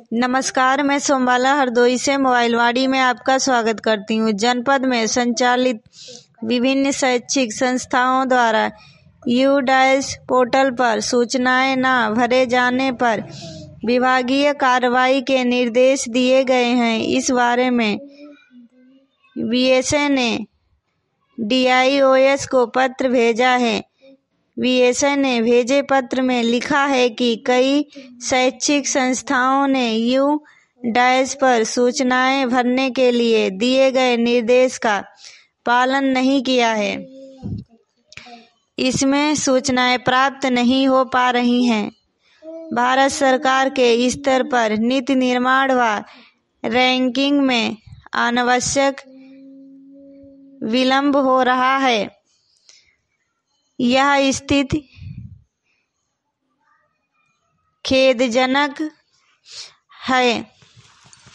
नमस्कार, मैं सोमबाला हरदोई से मोबाइलवाड़ी में आपका स्वागत करती हूँ। जनपद में संचालित विभिन्न शैक्षिक संस्थाओं द्वारा यूडाइस पोर्टल पर सूचनाएं न भरे जाने पर विभागीय कार्रवाई के निर्देश दिए गए हैं। इस बारे में बीएसए ने डीआईओएस को पत्र भेजा है। बीएसए ने भेजे पत्र में लिखा है कि कई शैक्षिक संस्थाओं ने यूडाइस पर सूचनाएं भरने के लिए दिए गए निर्देश का पालन नहीं किया है। इसमें सूचनाएं प्राप्त नहीं हो पा रही हैं। भारत सरकार के स्तर पर नीति निर्माण व रैंकिंग में अनावश्यक विलंब हो रहा है। यह स्थिति खेदजनक है।